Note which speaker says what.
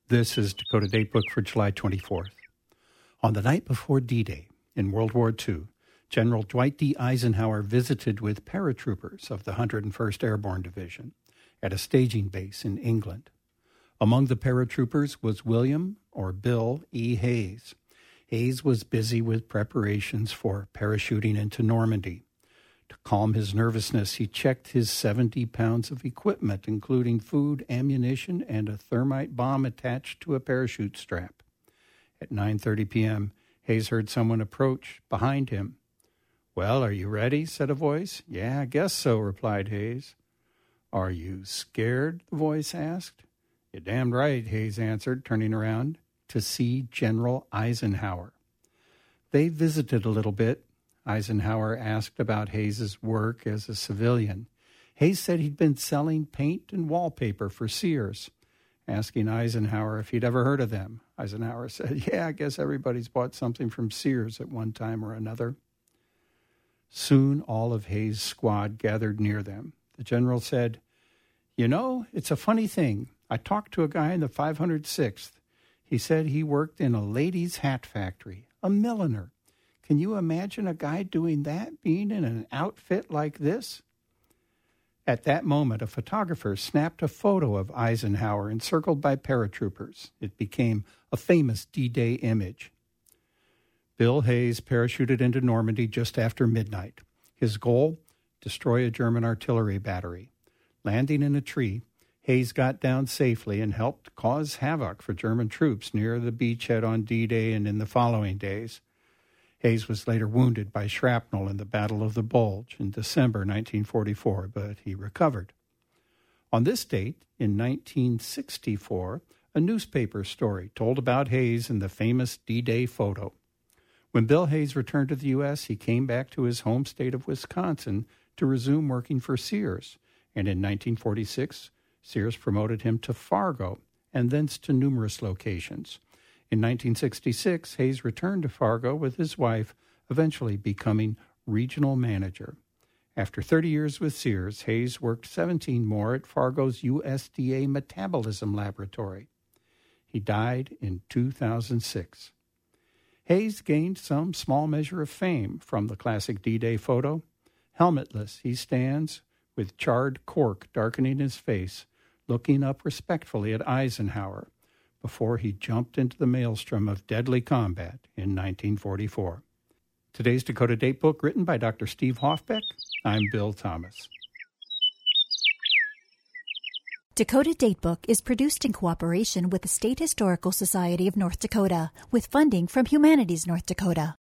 Speaker 1: This is Dakota Datebook for July 24th. On the night before D-Day in World War II, General Dwight D. Eisenhower visited with paratroopers of the 101st Airborne Division at a staging base in England. Among the paratroopers was William, or Bill, E. Hayes. Hayes was busy with preparations for parachuting into Normandy. To calm his nervousness, he checked his 70 pounds of equipment, including food, ammunition, and a thermite bomb attached to a parachute strap. At 9:30 p.m., Hayes heard someone approach behind him. "Well, are you ready?" said a voice. "Yeah, I guess so," replied Hayes. "Are you scared?" the voice asked. "You're damned right," Hayes answered, turning around to see General Eisenhower. They visited a little bit. Eisenhower asked about Hayes's work as a civilian. Hayes said he'd been selling paint and wallpaper for Sears. Asking Eisenhower if he'd ever heard of them, Eisenhower said, "Yeah, I guess everybody's bought something from Sears at one time or another." Soon all of Hayes' squad gathered near them. The general said, "You know, it's a funny thing. I talked to a guy in the 506th. He said he worked in a ladies' hat factory, a milliner. Can you imagine a guy doing that, being in an outfit like this?" At that moment, a photographer snapped a photo of Eisenhower encircled by paratroopers. It became a famous D-Day image. Bill Hayes parachuted into Normandy just after midnight. His goal? Destroy a German artillery battery. Landing in a tree, Hayes got down safely and helped cause havoc for German troops near the beachhead on D-Day and in the following days. Hayes was later wounded by shrapnel in the Battle of the Bulge in December 1944, but he recovered. On this date, in 1964, a newspaper story told about Hayes and the famous D-Day photo. When Bill Hayes returned to the U.S., he came back to his home state of Wisconsin to resume working for Sears, and in 1946, Sears promoted him to Fargo and thence to numerous locations. In 1966, Hayes returned to Fargo with his wife, eventually becoming regional manager. After 30 years with Sears, Hayes worked 17 more at Fargo's USDA Metabolism Laboratory. He died in 2006. Hayes gained some small measure of fame from the classic D-Day photo. Helmetless, he stands with charred cork darkening his face, looking up respectfully at Eisenhower, before he jumped into the maelstrom of deadly combat in 1944. Today's Dakota Datebook, written by Dr. Steve Hoffbeck. I'm Bill Thomas.
Speaker 2: Dakota Datebook is produced in cooperation with the State Historical Society of North Dakota, with funding from Humanities North Dakota.